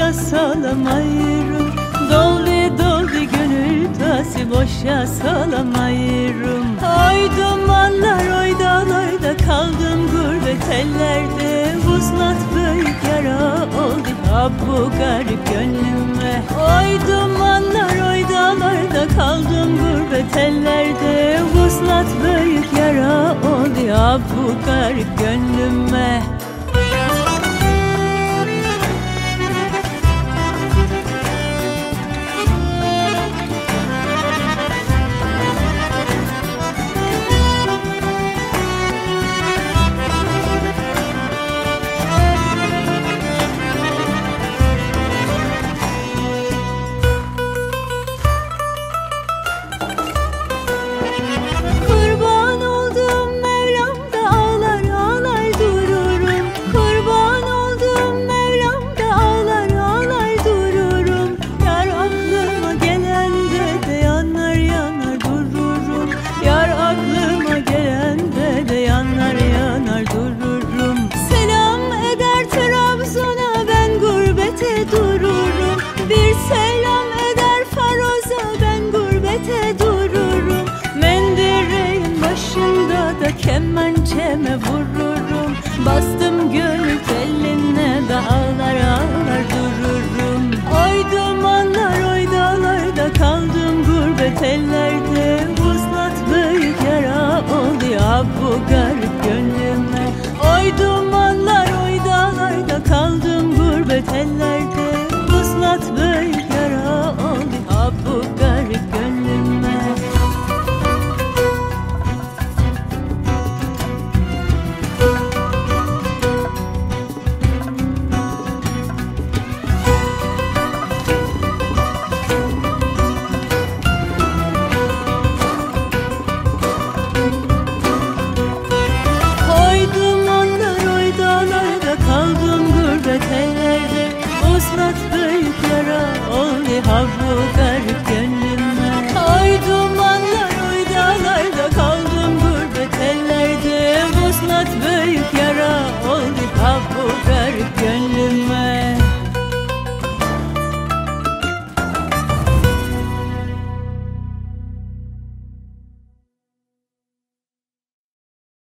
boşa salamayırım. Doldu doldu gönül tası boşa salamayırım. Oy dumanlar oy dağlarda kaldım gurbet ellerde. Vuslat büyük yara oldu ha bu garip gönlüme. Oy dumanlar oy dağlarda kaldım gurbet ellerde. Vuslat büyük yara oldu ha bu garip gönlüme. Kemençeme vururum, bastım gönül teline de ağlar ağlar dururum. Oy dumanlar oy dağlarda kaldım gurbet ellerde. Vuslat büyük yara oldu ya bu garip gönlüme. Oy dumanlar oy dağlarda kaldım gurbet ellerde. Vuslat büyük yara oldu ya bu garip gönlüme. Vuslat büyük yara oldu ha bu